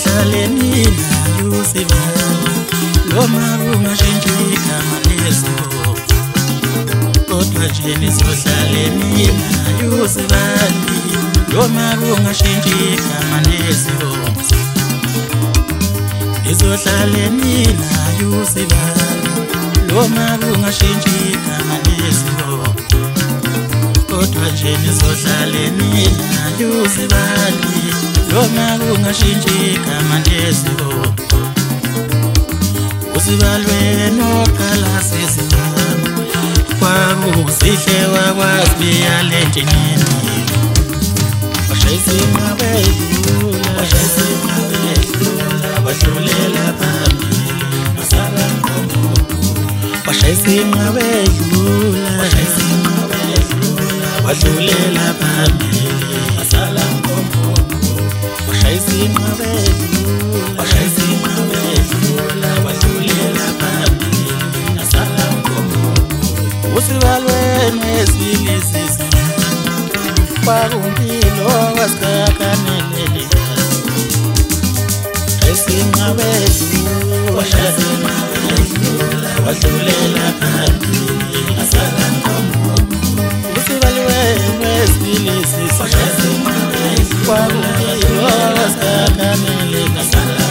Nizodlaleni nayo usibali noma kungashintsha igama lezibongo kodwa nje nizodlaleni nayo usibali noma kungashintsha igama lezibongo nizodlaleni nayo usibali noma kungashintsha igama lezibongo kodwa nje nizodlaleni nayo usibali noma kungashintsha igama lezibongo usibalwe noqala sesibalo kwakusihle wakwazi yalenjini washayisima bedlula wadlulela phambili masala nkomo washayisima bedlula wadlulela phambili masala nkomo washayisima bedlula wadlulela phambili masala nkomo usibalweni esilizisa kwakumpilo wasikakanelele wadlulela phambili masala nkomo usibalweni esilizisa kwakumpilo wasikakanelele